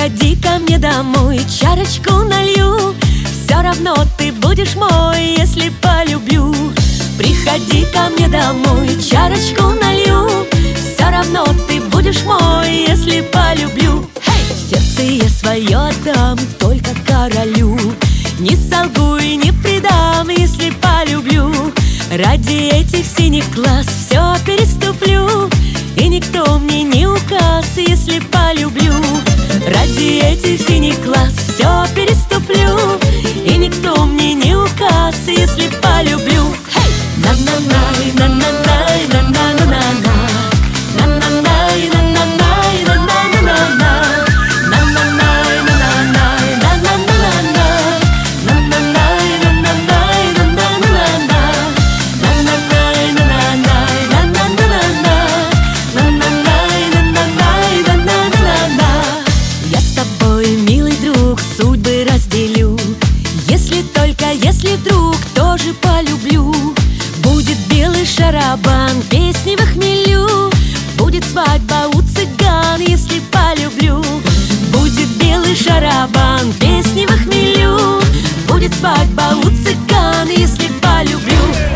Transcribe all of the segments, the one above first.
Приходи ко мне домой, чарочку налью. Все равно ты будешь мой, если полюблю. Приходи ко мне домой, чарочку налью. Все равно ты будешь мой, если полюблю. Сердце я свое отдам только королю. Не солгу и не предам, если полюблю. Ради этих синих глаз все переступлю. И никто мне не указ, если полюблю. Ради этих синих глаз все переступлю. И никто мне не указ, если полюблю. На-на-най, на-на-най, на-на-на-на-на. На-на-най, на-на-най, на-на-на-на-на. На-на-най, на-на-най, на-на-на-на-на. На-на-най, на-на-най, на-на-на-на. На-на-най, на-на-най, на-на-на-на. На-на-най, на-на-най, на-на-на-на. Я с тобой, милый друг, судьбы разделю. Если вдруг тоже полюблю. Будет белый шарабан, песни в хмелю. Будет свадьба у цыган, если полюблю. Будет белый шарабан, песни в хмелю. Будет свадьба у цыган, если полюблю.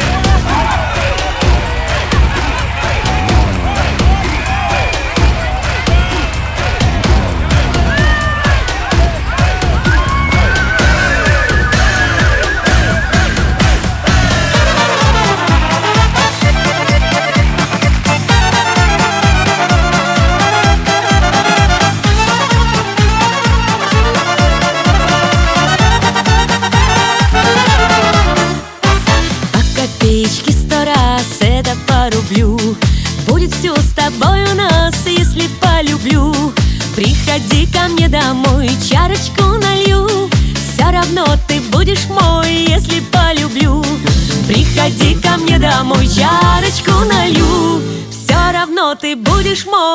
Это порублю. Будет все с тобой у нас, если полюблю. Приходи ко мне домой, чарочку налью. Все равно ты будешь мой, если полюблю. Приходи ко мне домой, чарочку налью. Все равно ты будешь мой.